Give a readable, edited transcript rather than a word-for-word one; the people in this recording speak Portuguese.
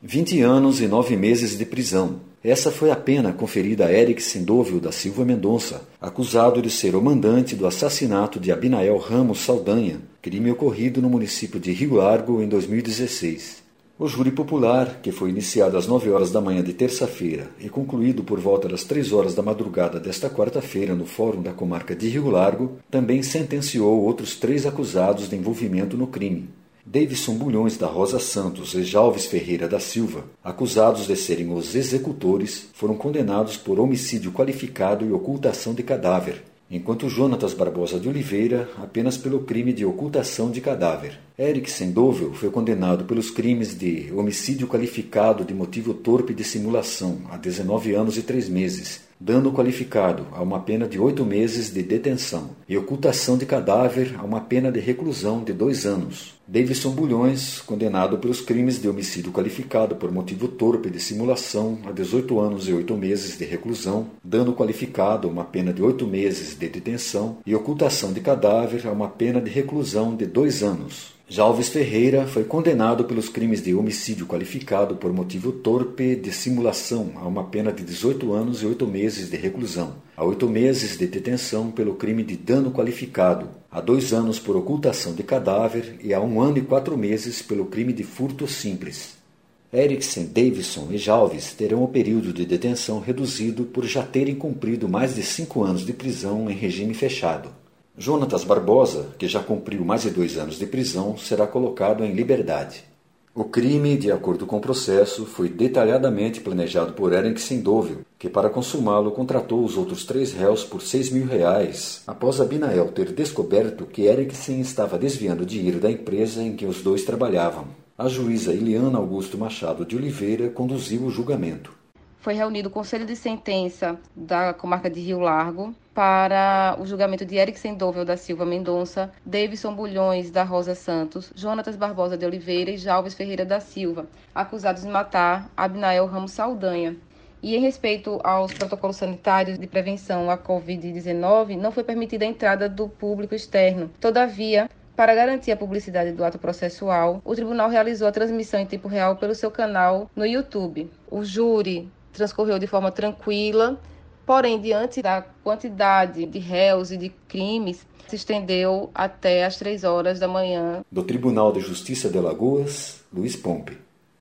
20 anos e 9 meses de prisão. Essa foi a pena conferida a Eric Sendovil da Silva Mendonça, acusado de ser o mandante do assassinato de Abinael Ramos Saldanha, crime ocorrido no município de Rio Largo em 2016. O júri popular, que foi iniciado às 9 horas da manhã de terça-feira e concluído por volta das 3 horas da madrugada desta quarta-feira no Fórum da Comarca de Rio Largo, também sentenciou outros 3 acusados de envolvimento no crime. Davidson Bulhões da Rosa Santos e Jalves Ferreira da Silva, acusados de serem os executores, foram condenados por homicídio qualificado e ocultação de cadáver, enquanto Jonatas Barbosa de Oliveira apenas pelo crime de ocultação de cadáver. Eric Sendovil foi condenado pelos crimes de homicídio qualificado de motivo torpe de simulação a 19 anos e 3 meses, dano qualificado a uma pena de 8 meses de detenção e ocultação de cadáver a uma pena de reclusão de 2 anos. Davidson Bulhões, condenado pelos crimes de homicídio qualificado por motivo torpe de simulação a 18 anos e 8 meses de reclusão, dano qualificado a uma pena de 8 meses de detenção e ocultação de cadáver a uma pena de reclusão de 2 anos. Jalves Ferreira foi condenado pelos crimes de homicídio qualificado por motivo torpe de simulação a uma pena de 18 anos e 8 meses de reclusão, a 8 meses de detenção pelo crime de dano qualificado, a 2 anos por ocultação de cadáver e a 1 ano e 4 meses pelo crime de furto simples. Eriksen, Davidson e Jalves terão o período de detenção reduzido por já terem cumprido mais de 5 anos de prisão em regime fechado. Jonatas Barbosa, que já cumpriu mais de 2 anos de prisão, será colocado em liberdade. O crime, de acordo com o processo, foi detalhadamente planejado por Eric Sendovil, que para consumá-lo contratou os outros 3 réus por R$6 mil, após Abinael ter descoberto que Eriksen estava desviando dinheiro da empresa em que os dois trabalhavam. A juíza Eliana Augusto Machado de Oliveira conduziu o julgamento. Foi reunido o Conselho de Sentença da Comarca de Rio Largo para o julgamento de Eric Sendovil da Silva Mendonça, Davidson Bulhões da Rosa Santos, Jonatas Barbosa de Oliveira e Jalves Ferreira da Silva, acusados de matar Abinael Ramos Saldanha. E em respeito aos protocolos sanitários de prevenção à Covid-19, não foi permitida a entrada do público externo. Todavia, para garantir a publicidade do ato processual, o tribunal realizou a transmissão em tempo real pelo seu canal no YouTube. O júri transcorreu de forma tranquila, porém, diante da quantidade de réus e de crimes, se estendeu até às 3 horas da manhã. Do Tribunal de Justiça de Alagoas, Luiz Pompe.